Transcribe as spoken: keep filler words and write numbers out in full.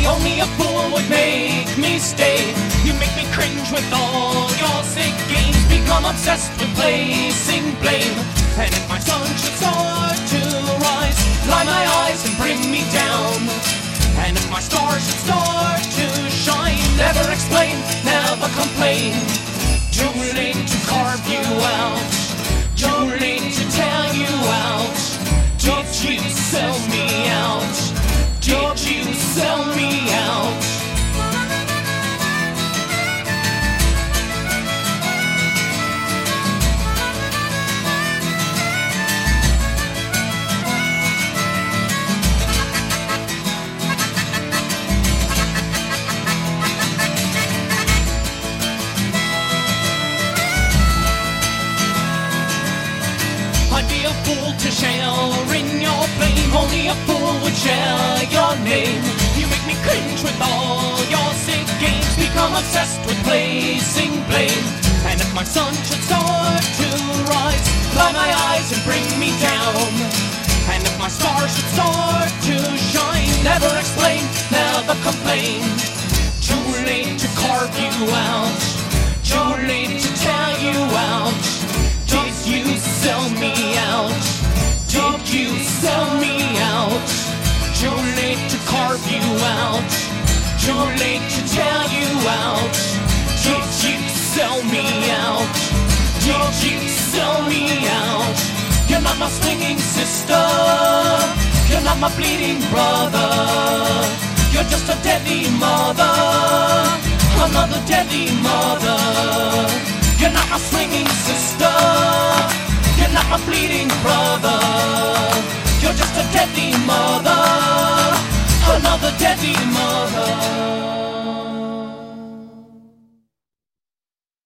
Only a fool would make me stay. You make me cringe with all your sick games. Become obsessed with placing blame. And if my sun should start to rise, lie my eyes and bring me down. And if my stars should start to shine, never explain, never complain. Too late to carve you out, too late to tear you out. Did you sell me out? Did you sell me out? I'd be a fool to share in your blame. Only a fool would share your name. You make me cringe with all your sick games. Become obsessed with placing blame. And if my sun should start to rise, lie my eyes and bring me down. And if my stars should start to shine, never explain, never complain. Too late to carve you out, too late to tear you out. Did you sell me out? Did you sell me out? Too late to carve you out, too late to tear you out. Did you sell me out? Did you sell me out? You're not my swinging sister, you're not my bleeding brother. You're just a deadly mother, another deadly mother. You're not my swinging sister, you're not my bleeding brother. You're just a deadly mother, another deadly mother.